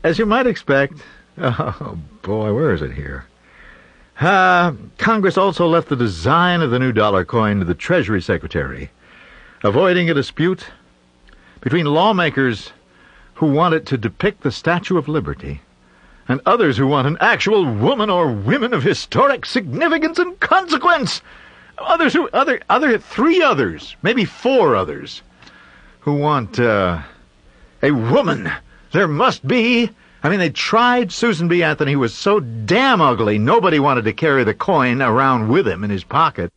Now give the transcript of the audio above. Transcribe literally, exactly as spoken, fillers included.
As you might expect... Oh, boy, where is it here? Uh, Congress also left the design of the new dollar coin to the Treasury Secretary, avoiding a dispute between lawmakers who want it to depict the Statue of Liberty and others who want an actual woman or women of historic significance and consequence. Others who, other, other, three others, maybe four others, who want, uh, a woman. There must be... I mean, they tried. Susan B. Anthony was so damn ugly, nobody wanted to carry the coin around with him in his pocket.